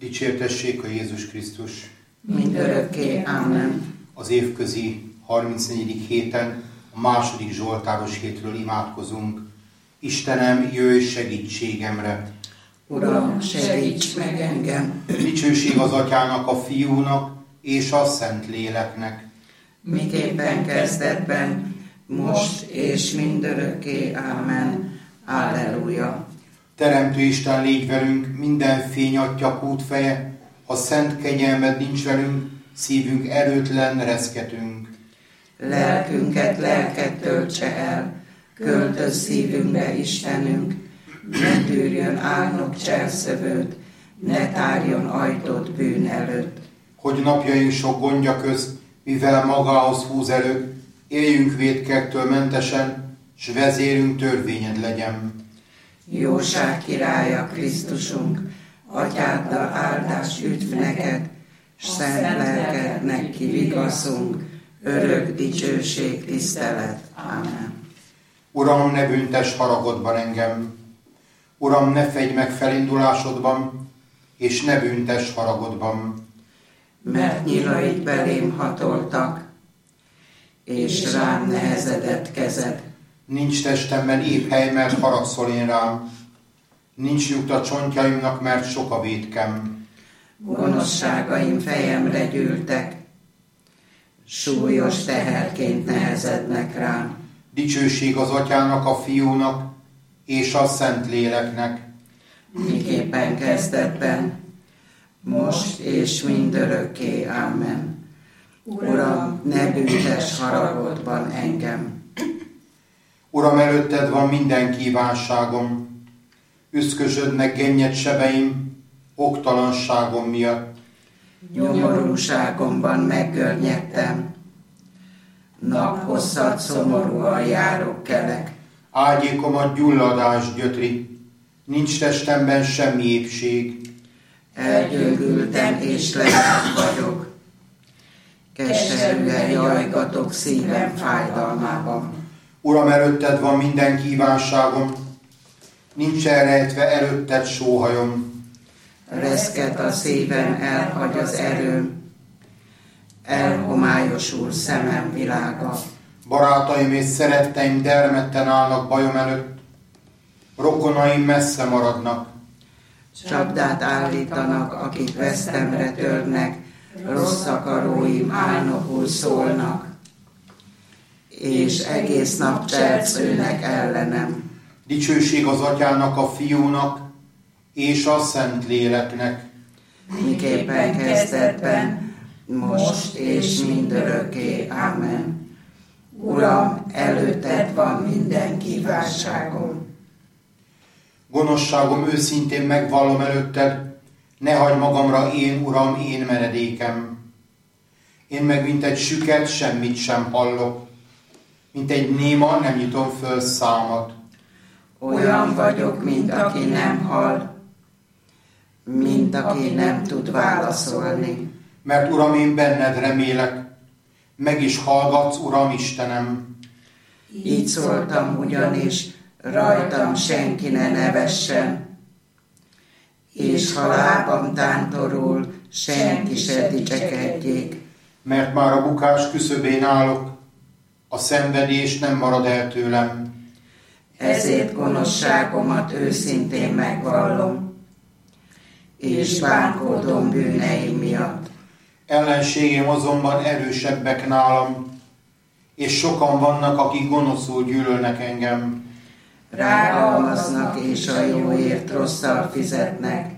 Dicsértessék a Jézus Krisztus! Mindörökké. Amen. Az évközi 34. héten, a második zsoltáros hétről imádkozunk. Istenem, jöjj segítségemre! Uram, segíts meg engem! Dicsőség az Atyának, a Fiúnak és a Szentléleknek. Miképpen kezdetben, most és mindörökké. Amen. Alleluja! Teremtő Isten, légy velünk, minden fény Atya kútfeje, ha szent kegyelmed nincs velünk, szívünk erőtlen, reszketünk. Lelkünket lelket töltse el, költöz szívünkbe Istenünk, ne tűrjön álnok cselszövőt, ne tárjon ajtót bűn előtt. Hogy napjaink sok gondja közt, mivel magához húz elő, éljünk vétkektől mentesen, s vezérünk törvényed legyen. Jóság királya Krisztusunk, Atyáddal áldás üdv neked, s szent lelkednek kivigaszunk, örök dicsőség, tisztelet. Amen. Uram, ne büntess haragodban engem, Uram, ne fegy meg felindulásodban, és ne büntess haragodban. Mert nyilaid belém hatoltak, és rám nehezedett kezed. Nincs testemben épp hely, mert haragszol én rám. Nincs nyugta csontjaimnak, mert sok a vétkem. Gonoszságaim fejemre gyűltek, súlyos teherként nehezednek rám. Dicsőség az Atyának, a Fiúnak és a Szentléleknek. Miképpen kezdetben, most és mindörökké. Amen. Uram, ne büntess haragodban engem. Uram, előtted van minden kívánságom, üszkösödnek gennyed sebeim, oktalanságom miatt. Nyomorúságomban meggörnyedtem, naphosszat szomorúan járok kelek. Ágyékomat gyulladás gyötri, nincs testemben semmi épség. Elgyöngültem és lejárt vagyok, keserűen jajgatok szívem fájdalmában. Uram, előtted van minden kívánságom, nincs elrejtve előtted sóhajom. Reszket a szívem, elhagy az erőm, elhomályosul szemem világa. Barátaim és szeretteim dermedten állnak bajom előtt, rokonaim messze maradnak. Csapdát állítanak, akik vesztemre törnek, rossz akaróim álnokul szólnak, és egész nap cselszőnek ellenem. Dicsőség az Atyának, a Fiúnak és a Szentléleknek. Miképpen kezdetben, most és mindörökké. Amen. Uram, előtted van minden kívánságom. Gonoszságom őszintén megvallom előtted, ne hagyd magamra én, Uram, én menedékem. Én meg mint egy süket semmit sem hallok, mint egy néma nem nyitom föl számat. Olyan vagyok, mint aki nem hall, mint aki nem tud válaszolni. Mert Uram, én benned remélek, meg is hallgatsz, Uram Istenem. Így szóltam ugyanis, rajtam senki ne nevessen, és ha lábam tántorul, senki se dicsekedjék. Mert már a bukás küszöbén állok, a szenvedés nem marad el tőlem. Ezért gonoszságomat őszintén megvallom, és bánkódom bűneim miatt. Ellenségem azonban erősebbek nálam, és sokan vannak, akik gonoszul gyűlölnek engem. Rágalmaznak és a jóért rosszal fizetnek,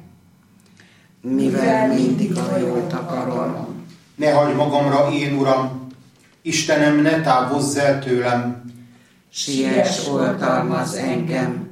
mivel mindig a jót akarom. Ne hagyd magamra én, Uram, Istenem, ne távozz el tőlem. Siess, oltalmazz engem,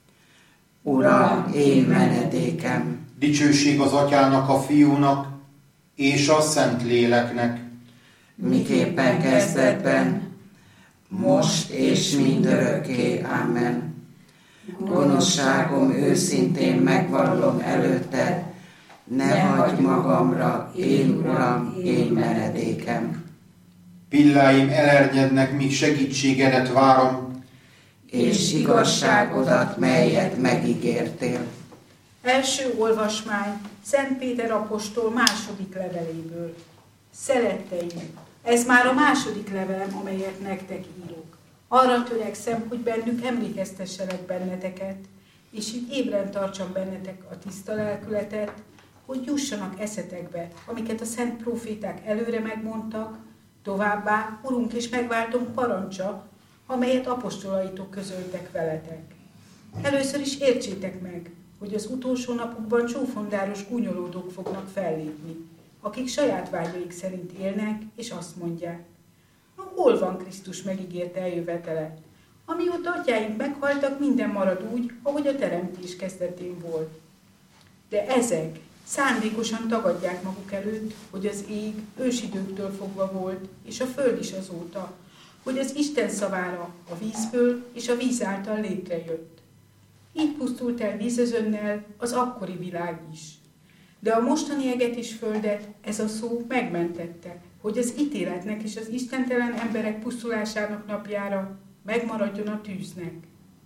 Uram, én menedékem. Dicsőség az Atyának, a Fiúnak és a Szentléleknek. Miképpen kezdetben, most és mindörökké. Amen. Gonoszságom őszintén megvallom előtted, ne hagyd magamra, én Uram, én menedékem. Pilláim elernyednek, míg segítségedet várom. És igazságodat, melyet megígértél. Első olvasmány Szent Péter apostol második leveléből. Szeretteim, ez már a második levelem, amelyet nektek írok. Arra törekszem, hogy bennük emlékeztesselek benneteket, és így ébren tartsam bennetek a tiszta lelkületet, hogy jussanak eszetekbe, amiket a szent próféták előre megmondtak, továbbá Urunk és megváltunk parancsa, amelyet apostolaitok közöltek veletek. Először is értsétek meg, hogy az utolsó napokban csúfondáros gúnyolódók fognak fellépni, akik saját vágyaik szerint élnek, és azt mondják: na, hol van Krisztus megígért eljövetele? Amióta atyáink meghaltak, minden marad úgy, ahogy a teremtés kezdetén volt. De ezek szándékosan tagadják maguk előtt, hogy az ég ősidőktől fogva volt, és a föld is azóta, hogy az Isten szavára a vízből és a víz által létrejött. Így pusztult el vízözönnel az akkori világ is. De a mostani eget és földet ez a szó megmentette, hogy az ítéletnek és az istentelen emberek pusztulásának napjára megmaradjon a tűznek.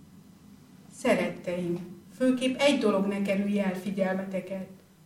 Szeretteim, főképp egy dolog ne kerülje el figyelmeteket.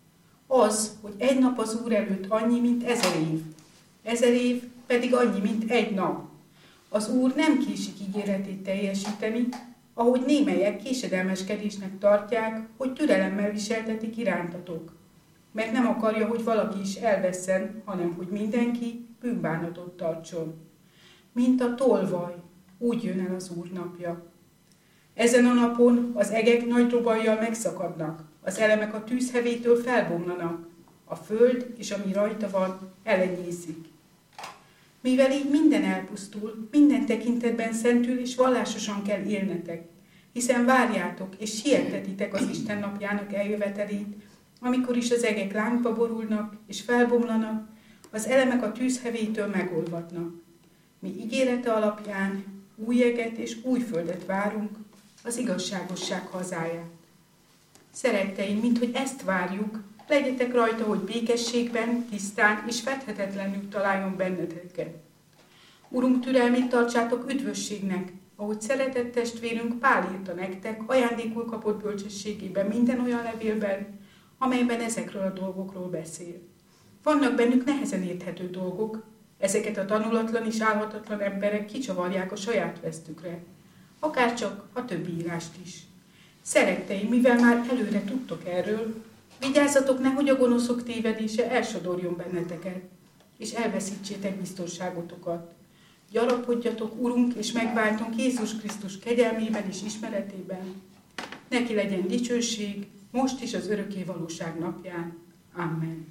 Az, hogy egy nap az Úr előtt annyi, mint 1000 év. 1000 év pedig annyi, mint egy nap. Az Úr nem késik ígéretét teljesíteni, ahogy némelyek késedelmeskedésnek tartják, hogy türelemmel viseltetik irántatok. Mert nem akarja, hogy valaki is elvesszen, hanem hogy mindenki bűnbánatot tartson. Mint a tolvaj, úgy jön el az Úr napja. Ezen a napon az egek nagy robajjal megszakadnak, az elemek a tűzhevétől felbomlanak, a föld és ami rajta van elenyészik. Mivel így minden elpusztul, minden tekintetben szentül és vallásosan kell élnetek, hiszen várjátok és sietetitek az Isten napjának eljövetelét, amikor is az egek lángba borulnak és felbomlanak, az elemek a tűzhevétől megolvadnak. Mi ígérete alapján új eget és új földet várunk, az igazságosság hazáját. Szeretteim, minthogy ezt várjuk, legyetek rajta, hogy békességben, tisztán és fedhetetlenül találjon benneteket. Urunk türelmét tartsátok üdvösségnek, ahogy szeretett testvérünk Pál írta nektek, ajándékul kapott bölcsességében minden olyan levélben, amelyben ezekről a dolgokról beszél. Vannak bennük nehezen érthető dolgok, ezeket a tanulatlan és álhatatlan emberek kicsavarják a saját vesztükre, akárcsak a többi írást is. Szeretteim, mivel már előre tudtok erről, vigyázzatok, nehogy a gonoszok tévedése elsodorjon benneteket, és elveszítsétek biztonságotokat. Gyarapodjatok, Urunk és megváltunk Jézus Krisztus kegyelmében és ismeretében. Neki legyen dicsőség, most is az örökké valóság napján. Amen.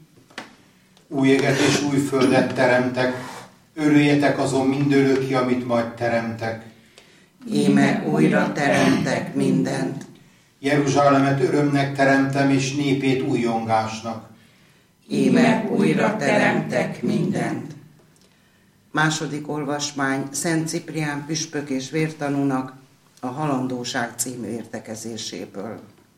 Új eget és új földet teremtek, örüljetek azon mindörökké, amit majd teremtek. Íme újra teremtek mindent. Jeruzsálemet örömnek teremtem, és népét újongásnak. Íme újra teremtek mindent. Második olvasmány Szent Ciprián püspök és vértanúnak a Halandóság című értekezéséből.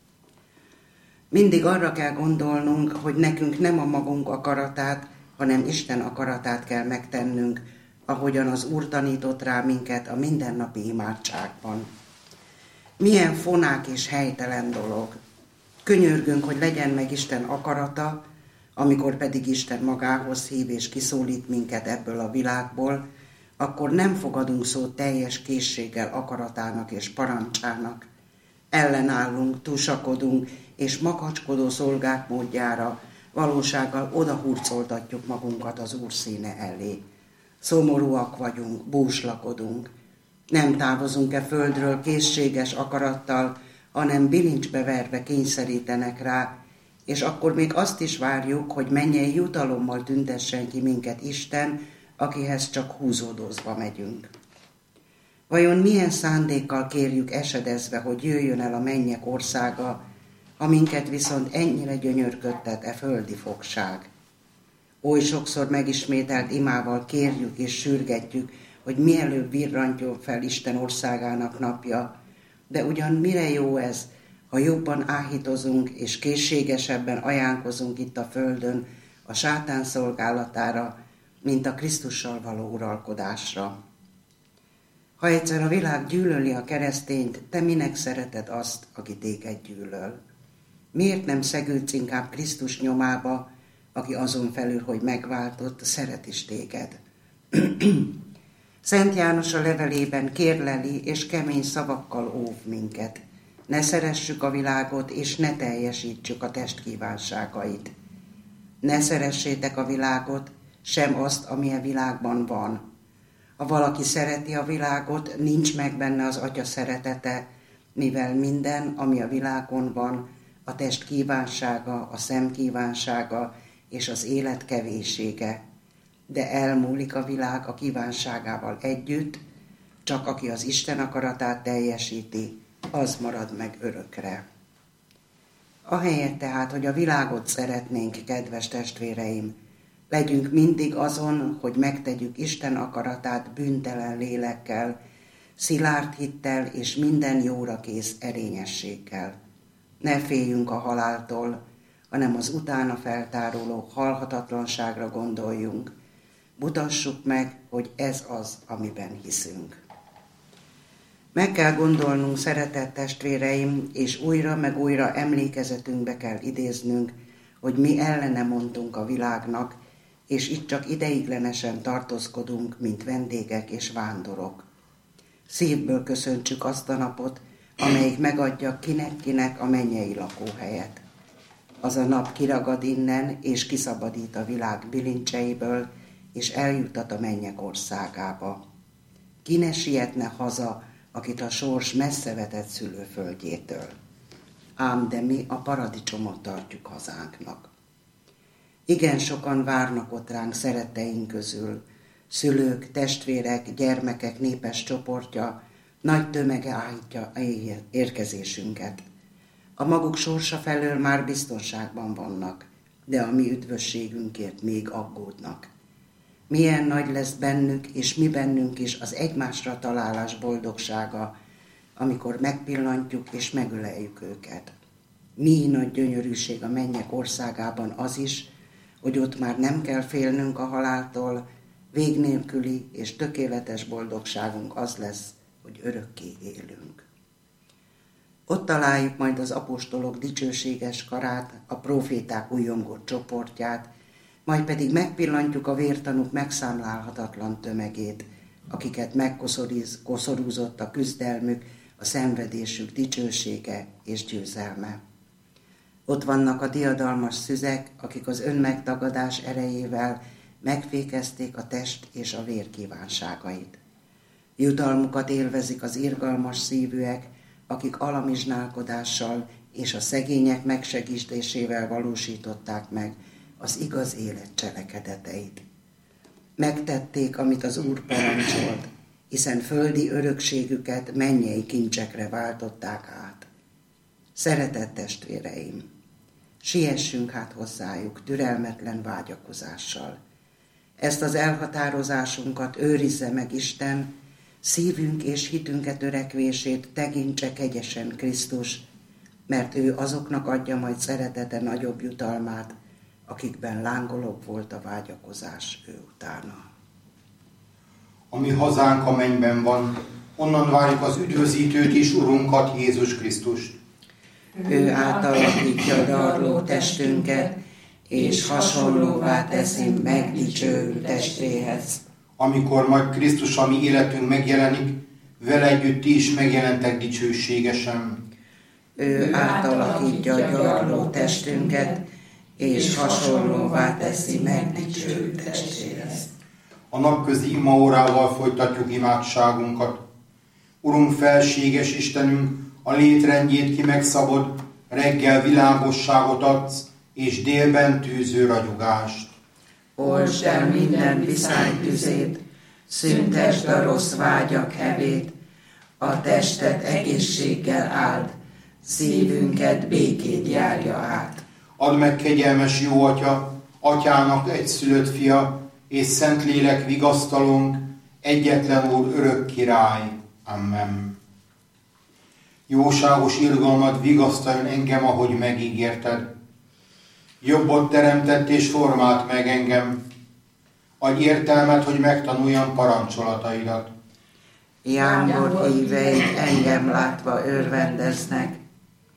Mindig arra kell gondolnunk, hogy nekünk nem a magunk akaratát, hanem Isten akaratát kell megtennünk, ahogyan az Úr tanított rá minket a mindennapi imádságban. Milyen fonák és helytelen dolog. Könyörgünk, hogy legyen meg Isten akarata, amikor pedig Isten magához hív és kiszólít minket ebből a világból, akkor nem fogadunk szót teljes készséggel akaratának és parancsának. Ellenállunk, tusakodunk, és makacskodó szolgák módjára valósággal odahurcoltatjuk magunkat az Úr színe elé. Szomorúak vagyunk, búslakodunk. Nem távozunk-e földről készséges akarattal, hanem bilincsbe verve kényszerítenek rá, és akkor még azt is várjuk, hogy mennyei jutalommal tüntessen ki minket Isten, akihez csak húzódozva megyünk. Vajon milyen szándékkal kérjük esedezve, hogy jöjjön el a mennyek országa, ha minket viszont ennyire gyönyörködtet földi fogság? Oly sokszor megismételt imával kérjük és sürgetjük, hogy mielőbb virrantjon fel Isten országának napja, de ugyan mire jó ez, ha jobban áhítozunk és készségesebben ajánlkozunk itt a földön a sátán szolgálatára, mint a Krisztussal való uralkodásra. Ha egyszer a világ gyűlöli a keresztényt, te minek szereted azt, aki téged gyűlöl? Miért nem szegődsz inkább Krisztus nyomába, aki azon felül, hogy megváltott, szeret is téged? Szent János a levelében kérleli és kemény szavakkal óv minket. Ne szeressük a világot, és ne teljesítsük a test kívánságait. Ne szeressétek a világot, sem azt, ami a világban van. Ha valaki szereti a világot, nincs meg benne az Atya szeretete, mivel minden, ami a világon van, a test kívánsága, a szem kívánsága és az élet kevéssége. De elmúlik a világ a kívánságával együtt, csak aki az Isten akaratát teljesíti, az marad meg örökre. Ahelyett tehát, hogy a világot szeretnénk, kedves testvéreim, legyünk mindig azon, hogy megtegyük Isten akaratát bűntelen lélekkel, szilárd hittel és minden jóra kész erényességgel. Ne féljünk a haláltól, hanem az utána feltáruló halhatatlanságra gondoljunk. Mutassuk meg, hogy ez az, amiben hiszünk. Meg kell gondolnunk, szeretett testvéreim, és újra meg újra emlékezetünkbe kell idéznünk, hogy mi ellene mondtunk a világnak, és itt csak ideiglenesen tartózkodunk, mint vendégek és vándorok. Szívből köszöntsük azt a napot, amelyik megadja kinek-kinek a mennyei lakóhelyet. Az a nap kiragad innen, és kiszabadít a világ bilincseiből, és eljuttat a mennyek országába. Ki ne sietne haza, akit a sors messze vetett szülőföldjétől. Ám de mi a paradicsomot tartjuk hazánknak. Igen sokan várnak ott ránk szeretteink közül, szülők, testvérek, gyermekek népes csoportja, nagy tömege állítja érkezésünket. A maguk sorsa felől már biztonságban vannak, de a mi üdvösségünkért még aggódnak. Milyen nagy lesz bennük és mi bennünk is az egymásra találás boldogsága, amikor megpillantjuk és megöleljük őket. Mi nagy gyönyörűség a mennyek országában az is, hogy ott már nem kell félnünk a haláltól, vég nélküli és tökéletes boldogságunk az lesz, hogy örökké élünk. Ott találjuk majd az apostolok dicsőséges karát, a próféták újongott csoportját, majd pedig megpillantjuk a vértanúk megszámlálhatatlan tömegét, akiket megkoszorúzott a küzdelmük, a szenvedésük dicsősége és győzelme. Ott vannak a diadalmas szüzek, akik az önmegtagadás erejével megfékezték a test és a vér kívánságait. Jutalmukat élvezik az irgalmas szívűek, akik alamizsnálkodással és a szegények megsegítésével valósították meg az igaz élet cselekedeteit. Megtették, amit az Úr parancsolt, hiszen földi örökségüket mennyei kincsekre váltották át. Szeretett testvéreim, siessünk hát hozzájuk türelmetlen vágyakozással. Ezt az elhatározásunkat őrizze meg Isten, szívünk és hitünket törekvését tekintse kegyesen Krisztus, mert ő azoknak adja majd szeretete nagyobb jutalmát, akikben lángolóbb volt a vágyakozás ő utána. A mi hazánk a mennyben van, onnan várjuk az üdvözítőt és Urunkat, Jézus Krisztust. Ő átalakítja darló testünket, és hasonlóvá teszi megdicsőült testéhez. Amikor majd Krisztus a mi életünk megjelenik, vele együtt ti is megjelentek dicsőségesen. Ő átalakítja gyarló testünket, és hasonlóvá teszi megdicsőült testéhez. A napközi imaórával folytatjuk imádságunkat. Urunk, felséges Istenünk, a létrendjét ki megszabod, reggel világosságot adsz, és délben tűző ragyogást. Oltsd el minden viszály tüzét, szüntesd a rossz vágyak hevét, a testet egészséggel áld, szívünket békét járja át. Add meg, kegyelmes jó Atya, Atyának egyszülött fia, és Szentlélek vigasztalónk, egyetlen Úr, örök király. Amen. Jóságos irgalmad vigasztaljon engem, ahogy megígérted. Jobbot teremtett és formált meg engem. Adj értelmet, hogy megtanuljam parancsolataidat. Jámbor híveit engem látva örvendeznek.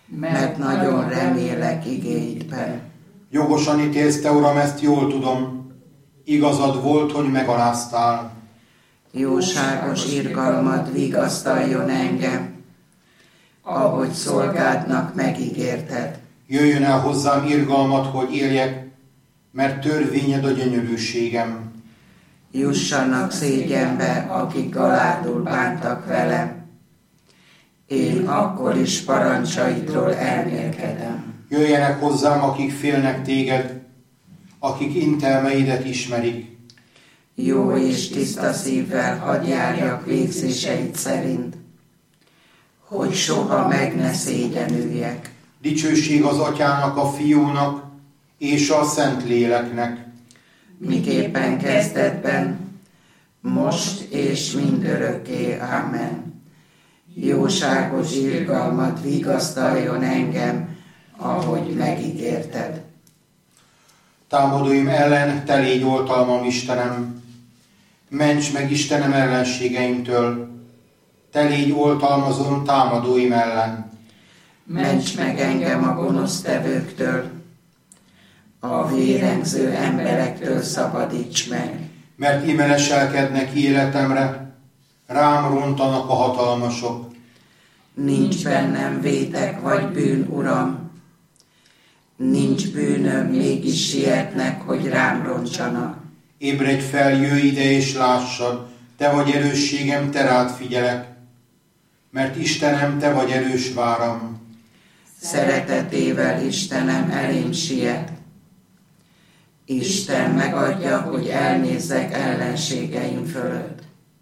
mert nagyon remélek igéidben. Jogosan ítélsz, te, Uram, ezt jól tudom. Igazad volt, hogy megaláztál. Jóságos irgalmad vigasztaljon engem, ahogy szolgádnak megígérted. Jöjjön el hozzám irgalmat, hogy éljek, mert törvényed a gyönyörűségem. Jussanak szégyenbe, akik galádul bántak velem. Én akkor is parancsaidról elmélkedem. Jöjjenek hozzám, akik félnek téged, akik intelmeidet ismerik. Jó és tiszta szívvel hadd járjak végzéseid szerint, hogy soha meg ne szégyenüljek. Dicsőség az Atyának, a Fiúnak és a Szentléleknek. Miképpen kezdetben, most és mindörökké. Amen. Jóságos irgalmat vigasztaljon engem, ahogy megígérted. Támadóim ellen te légy oltalmam, Istenem. Ments meg, Istenem, ellenségeimtől. Te légy oltalmazom támadóim ellen. Ments meg engem a gonosztevőktől, a vérengző emberektől szabadíts meg. Mert ime leselkednek életemre, rám rontanak a hatalmasok. Nincs bennem vétek vagy bűn, Uram. Nincs bűnöm, mégis sietnek, hogy rám roncsanak. Ébredj fel, jöjj ide és lássad, te vagy erősségem, te rád figyelek. Mert Istenem, te vagy erős váram. Szeretetével Istenem elém siet. Isten megadja, hogy elnézzek ellenségeim fölött.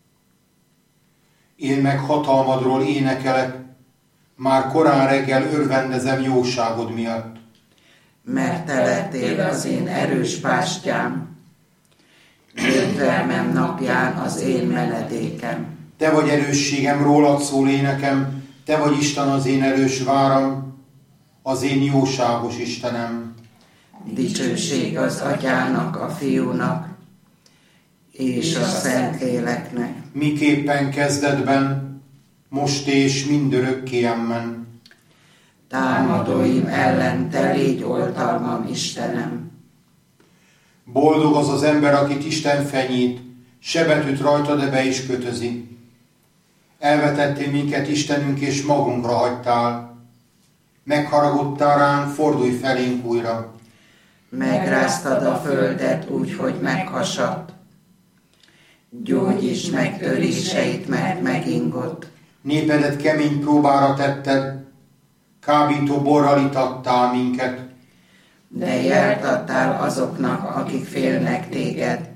Én meg hatalmadról énekelek, már korán reggel örvendezem jóságod miatt. Mert te lettél az én erős bástyám, védelmem napján az én menedékem. Te vagy erősségem, rólad szól énekem, te vagy Isten az én erős váram, az én jóságos Istenem. Dicsőség az Atyának, a Fiúnak és a Szentléleknek. Miképpen kezdetben, most és mindörökké, amen. Támadóim ellen te légy oltalmam, Istenem. Boldog az az ember, akit Isten fenyít, sebet üt rajta, de be is kötözi. Elvetettél minket, Istenünk, és magunkra hagytál. Megharagudtál ránk, fordulj felénk újra. Megráztad a földet úgy, hogy meghasadt. Gyógyíts meg töréseit, mert megingott. Népedet kemény próbára tetted, kábító borral itattál minket. De jelt adtál azoknak, akik félnek téged,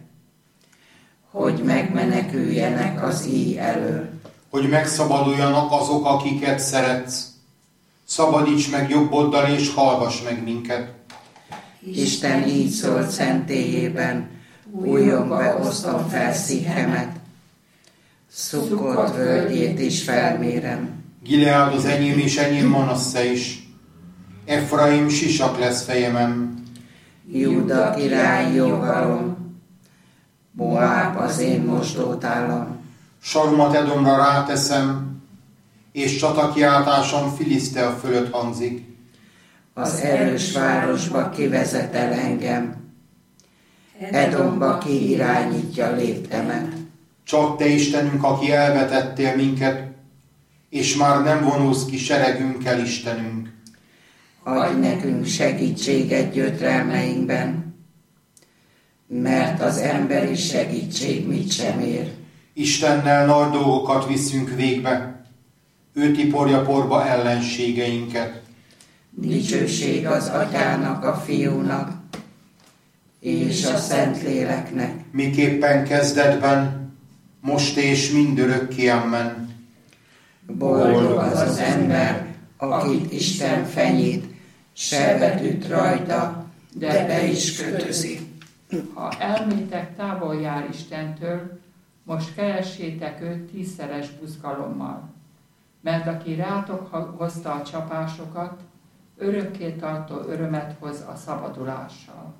hogy megmeneküljenek az íj elől. Hogy megszabaduljanak azok, akiket szeretsz. Szabadíts meg jobboddal, és hallgass meg minket. Isten így szólt szentélyében, újongva osztom fel szívemet, Szukkot völgyét is felmérem. Gileád az enyém, és enyém Manasse is. Efraim sisak lesz fejemen. Júda király jogalom, Moáb az én mosdótálam. Saromat Edomra ráteszem, és csatakiáltásom Filisztea fölött hangzik. Az erős városba kivezetel engem, Edomba kiirányítja léptemet. Csak te, Istenünk, aki elvetettél minket, és már nem vonulsz ki seregünkkel, Istenünk. Adj nekünk segítséget gyötrelmeinkben, mert az emberi segítség mit sem ér. Istennel nagy dolgokat viszünk végbe, ő tiporja porba ellenségeinket. Dicsőség az Atyának, a Fiúnak és a Szentléleknek. Miképpen kezdetben, most és mindörökké, amen. Boldog az ember, akit Isten fenyít, sebet üt rajta, de be is kötözi. Ha elmétek távol jár Istentől, most keressétek őt 10-szeres buzgalommal. Mert aki rátok hozta a csapásokat, örökké tartó örömet hoz a szabadulással.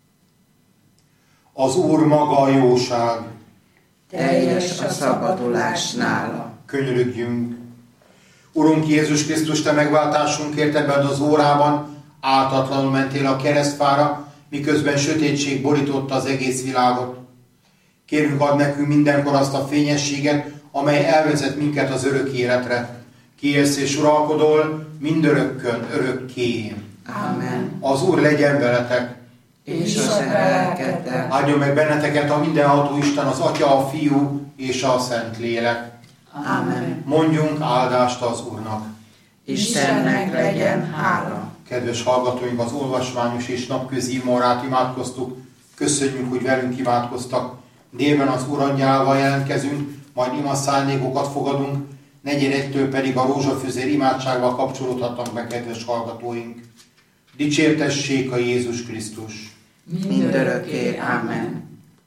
Az Úr maga a jóság. Teljes a szabadulás nála. Könyörögjünk. Urunk Jézus Krisztus, Te megváltásunkért ebben az órában áltatlanul mentél a keresztfára, miközben sötétség borította az egész világot. Kérünk, add nekünk mindenkor azt a fényességet, amely elvezet minket az örök életre. Ki élsz és uralkodol mindörökkön, örökké. Amen. Az Úr legyen veletek. És az lelkeddel. Áldjon meg benneteket a mindenható Isten, az Atya, a Fiú és a Szentlélek. Amen. Mondjunk áldást az Úrnak. Istennek legyen hála. Kedves hallgatóink, az olvasmányos és napközi imórát imádkoztuk. Köszönjük, hogy velünk imádkoztak. Délben az Urangyálval jelentkezünk, majd imaszándékokat fogadunk, 4-től pedig a rózsafüzér imádsággal kapcsolódhatnak be, kedves hallgatóink. Dicsértessék a Jézus Krisztus! Mindörökké. Amen.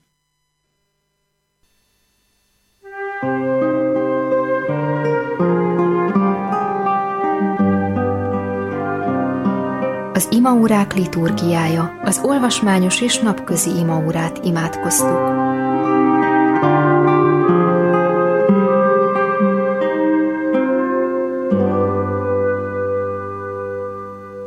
Az imaórák liturgiája, az olvasmányos és napközi imaórát imádkoztuk.